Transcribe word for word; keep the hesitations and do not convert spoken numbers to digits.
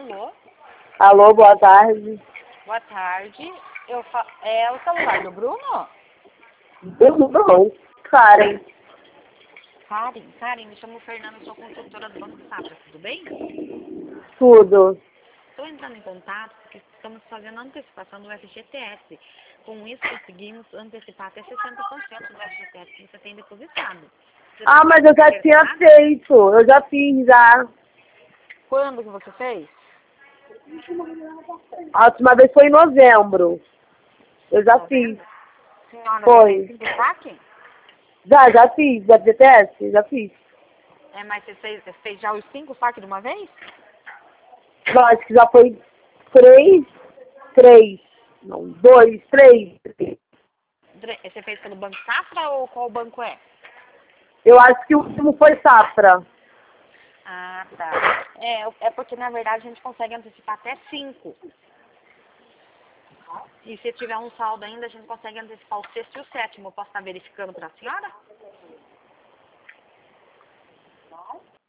Alô? Alô, boa tarde. Boa tarde. Eu fa... É o celular do Bruno? Eu não, Karen. Karen, Karen, me chamo Fernanda, sou consultora do Banco Safra, tudo bem? Tudo. Estou entrando em contato porque estamos fazendo a antecipação do F G T S. Com isso, conseguimos antecipar até sessenta por cento do F G T S que você tem depositado. Você Ah, tem mas eu já tinha certeza? feito. Eu já fiz já. Quando que você fez? A última vez foi em novembro. Eu já fiz. Novembro? Senhora, já Foi. fez cinco saque? Já, já fiz. Já F G T S? Já fiz. É, mas você fez, você fez já os cinco saques de uma vez? Eu acho que já foi três. Três. Não, dois, três. Dre- Você fez pelo Banco Safra ou qual banco é? Eu acho que o último foi Safra. Ah, tá. É, é porque na verdade a gente consegue antecipar até cinco. E se tiver um saldo ainda, a gente consegue antecipar o sexto e o sétimo. Eu posso estar verificando para a senhora?